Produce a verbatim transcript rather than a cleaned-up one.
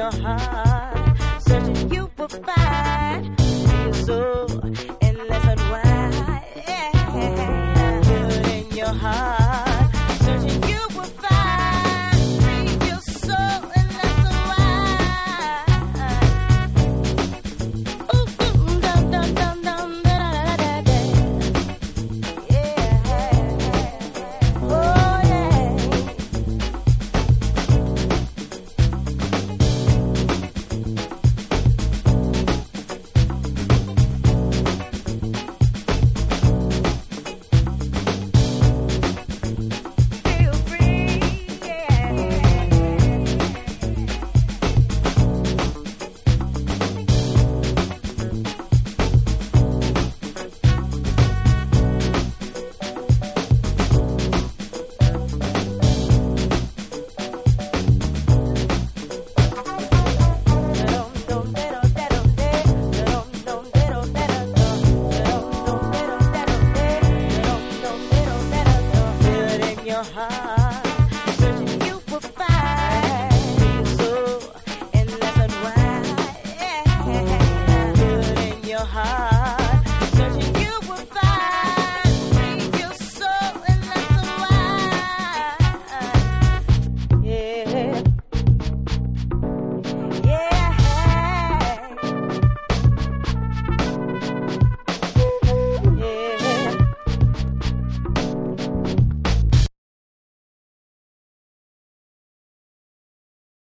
your heart, searching you will find your soul endless and wide. Yeah. Good in your heart, searching you will find your soul endless and wide. Ooh, ooh, dum dum dum dum da da da da da. Yeah. Oh yeah. Feel free, yeah. Good in your heart, searching you will find your soul endless and wide. Yeah. Good in your heart.